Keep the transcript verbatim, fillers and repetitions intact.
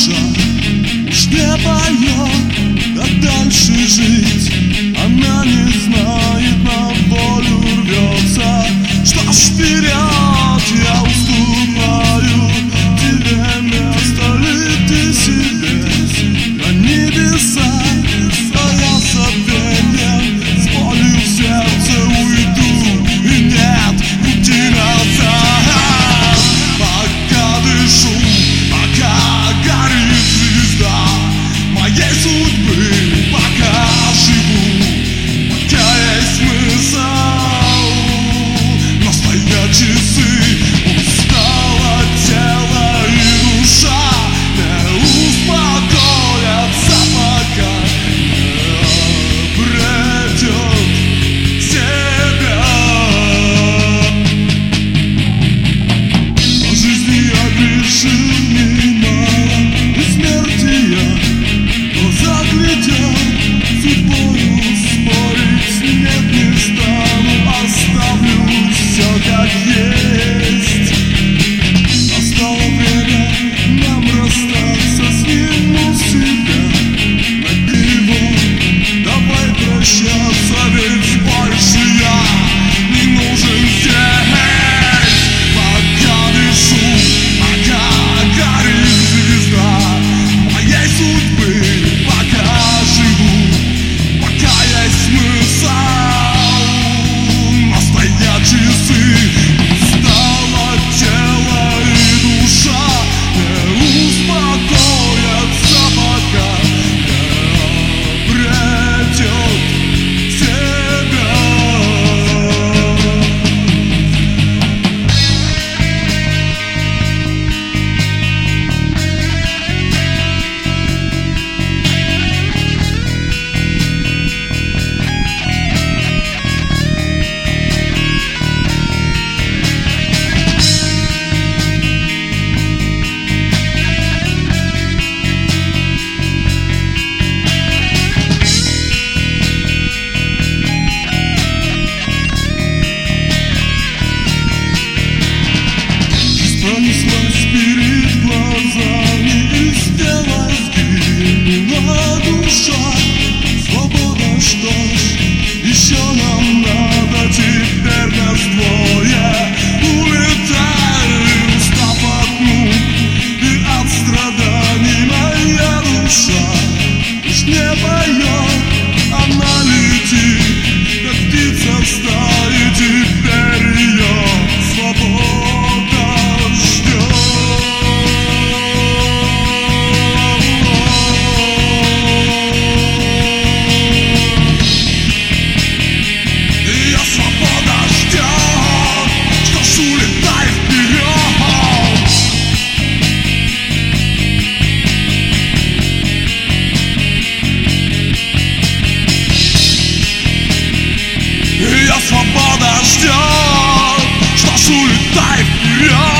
душа уж не поет, как дальше жить. Она не знает, на волю рвется. Что ж, вперед, я уступаю тебе место ли ты себе на небеса. А я с забвением, с болью в сердце уйду, и нет пути назад. Пока дышу, пока горит звезда моей судьбы, пока живу, пока есть смысл. Но стоят часы, устало тело и душа не успокоятся, пока не обретет себя. По жизни я грешил немало, и смерти я глаза глядел. Судьбою спорить нет, не стану, оставлю все как есть. Настало время нам расстаться, сниму себя на него. Давай прощаться, ведь больше я не нужен здесь. Пока дышу, пока горит звезда моей судьбы, пока живу, пока есть смысл. Но стоят часы, устало тело и душа не успокоятся, пока не обретет себя. Пронеслась перед глазами, и сделалась гибельна душа. Свобода, что ж, еще нам надо, теперь нас двое. Улетай, устав от мук и от страданий, моя душа уж не поет, она летит, как птица в стае, теперь ее свобода. Свобода ждет, что ж, улетай вперед.